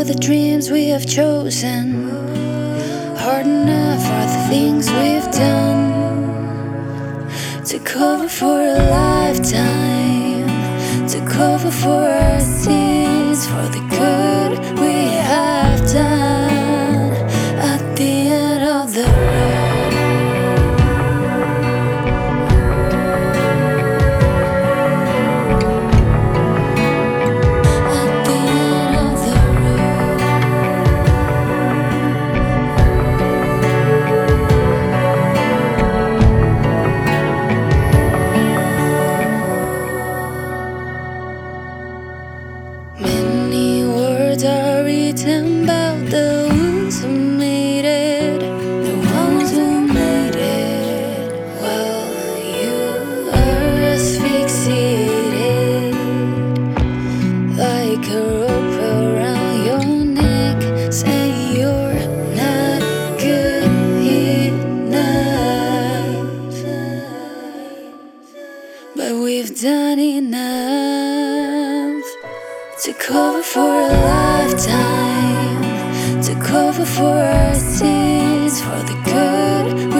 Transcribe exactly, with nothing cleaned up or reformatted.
the dreams we have chosen, hard enough for the things we've done, to cover for a lifetime, to cover for our sins, for the good we have done at the end of the road. Many words are written about the ones who made it, the ones who made it. Well, you are asphyxiated, like a rope around your neck, saying you're not good enough. But we've done enough to cover for a lifetime, to cover for our sins, for the good